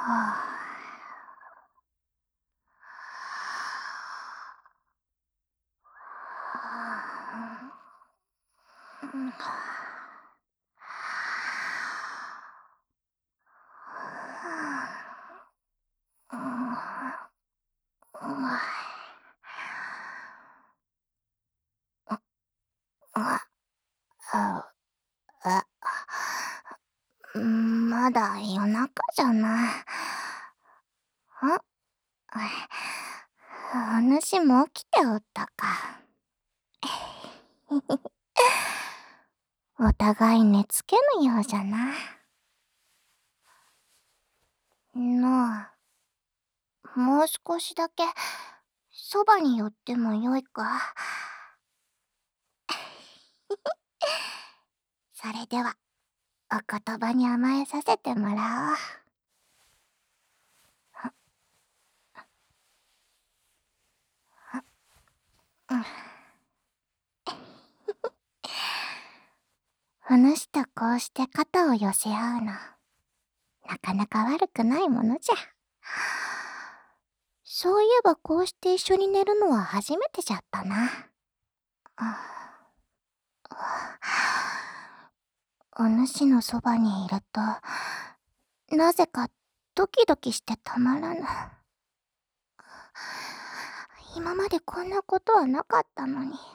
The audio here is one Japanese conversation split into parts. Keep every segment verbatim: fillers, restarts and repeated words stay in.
まだ夜中じゃない。あ、お主も起きておったか。お互い寝つけぬようじゃな。なあ、もう少しだけそばに寄ってもよいか。それではお言葉に甘えさせてもらおう。お主とこうして肩を寄せ合うの、なかなか悪くないものじゃ。そういえばこうして一緒に寝るのは初めてじゃったな。お主のそばにいると、なぜかドキドキしてたまらぬ。今までこんなことはなかったのに。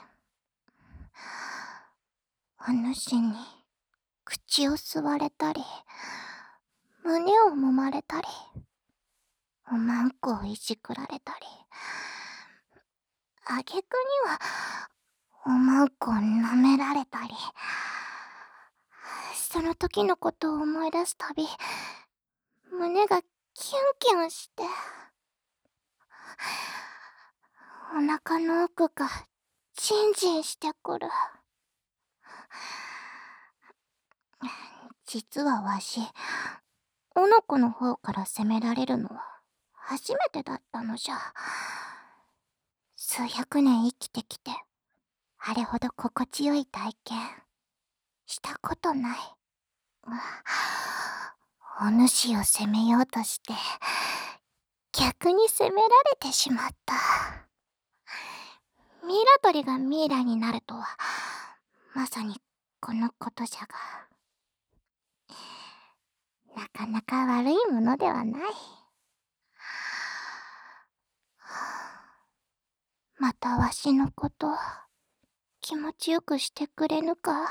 お主に口を吸われたり、胸を揉まれたり、おまんこをいじくられたり、あげくにはおまんこを舐められたり、その時のことを思い出すたび、胸がキュンキュンして、お腹の奥がジンジンしてくる。実はわし、おのこの方から責められるのは初めてだったのじゃ。数百年生きてきて、あれほど心地よい体験したことない。お主を責めようとして逆に責められてしまった。ミイラ取りがミイラになるとはまさにこのことじゃが、なかなか悪いものではない。またわしのこと気持ちよくしてくれぬか。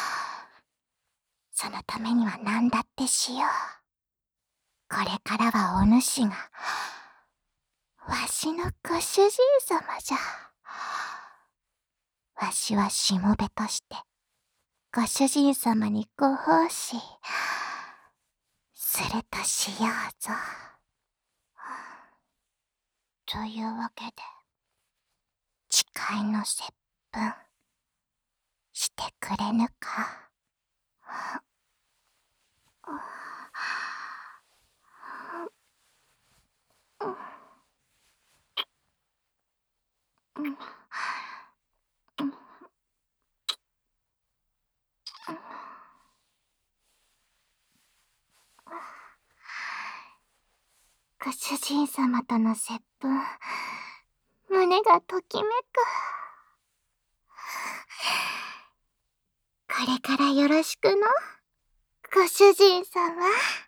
そのためには何だってしよう。これからはお主がわしのご主人様じゃ。わしはしもべとしてご主人様にご奉仕するとしようぞ。というわけで誓いの接吻してくれぬか。ご主人様との接吻、胸がときめく。これからよろしくの、ご主人様。